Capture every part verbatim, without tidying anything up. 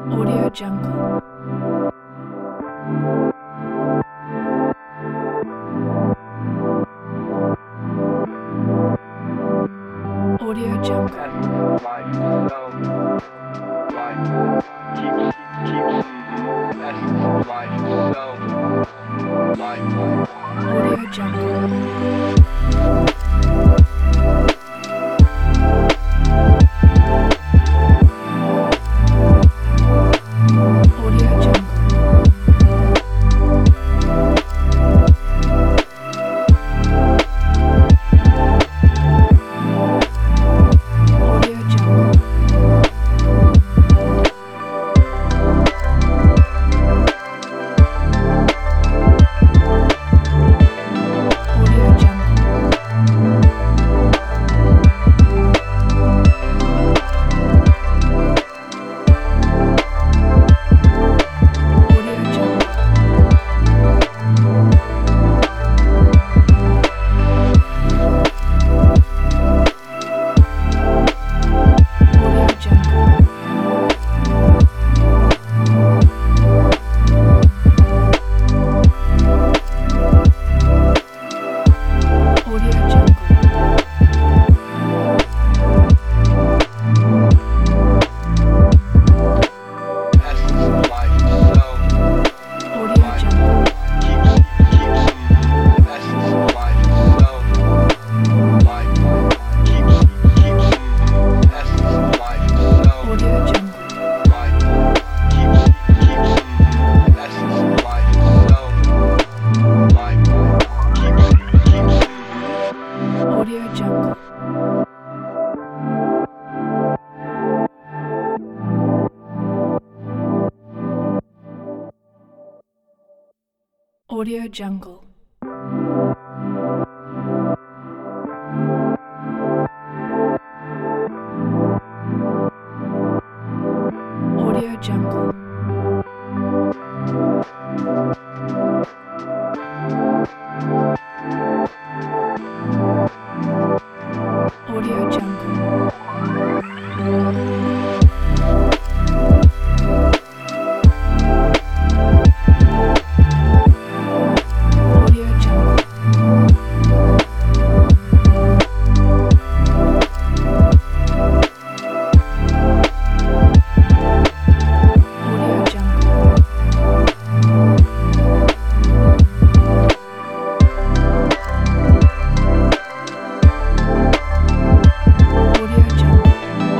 Audio Jungle. Audio Jungle. Life, so life keeps keeps essence of life, so life. Audio Jungle. Audio Jungle. Audio Jungle. Audio Jungle. Audio Jungle. Audio Jungle. Audio Jungle. Essence of life, so Audio Jungle. keeps keeps essence of life, so life keeps keeps essence of life, so Audio Jungle. life keeps keeps essence of life, so life keeps keeps Audio Jungle. Audio Jungle. Audio Jungle. Audio Jungle. Audio Jungle. Audio Jungle. Audio Jungle.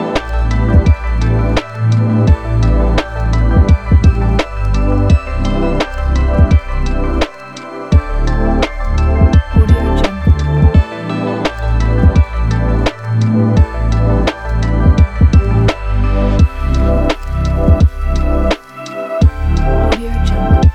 Audio Jungle. Audio Jungle.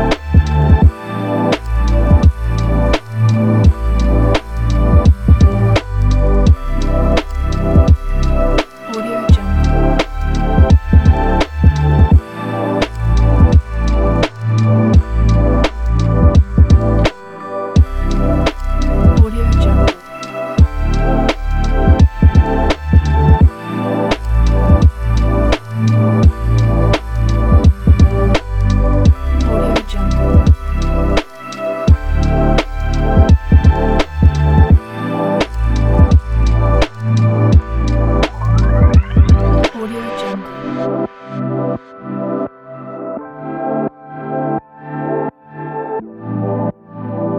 Audio Jungle. Audio Jungle. Audio Jungle. Audio Jungle.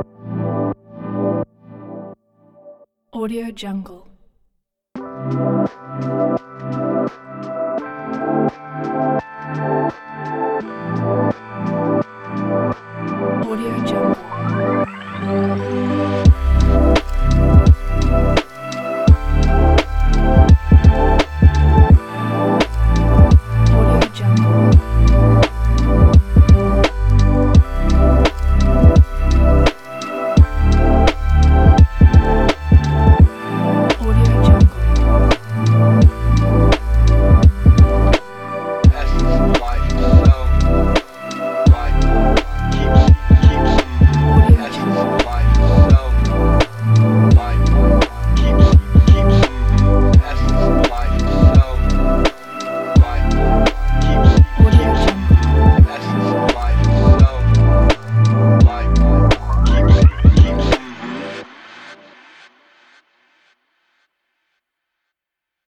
Audio Jungle.